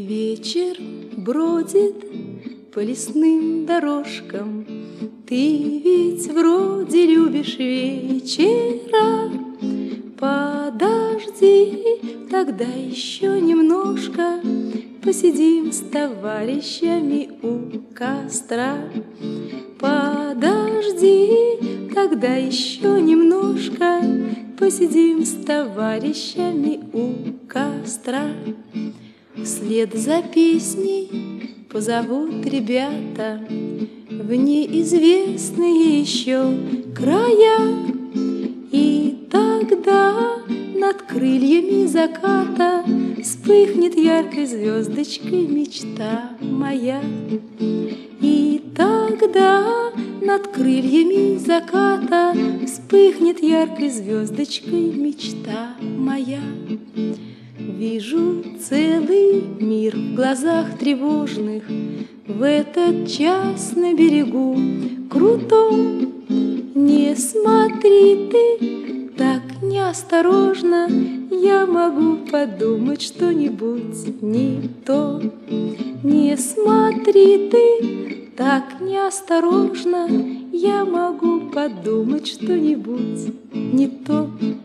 Вечер бродит по лесным дорожкам. Ты ведь вроде любишь вечера. Подожди, тогда еще немножко посидим с товарищами у костра. Подожди, тогда еще немножко посидим с товарищами у костра. Вслед за песней позовут ребята в неизвестные еще края. И тогда над крыльями заката вспыхнет яркой звездочкой мечта моя. И тогда над крыльями заката вспыхнет яркой звездочкой мечта моя. Вижу целый мир в глазах тревожных в этот час на берегу крутом. Не смотри ты так неосторожно, я могу подумать что-нибудь не то. Не смотри ты так неосторожно, я могу подумать что-нибудь не то.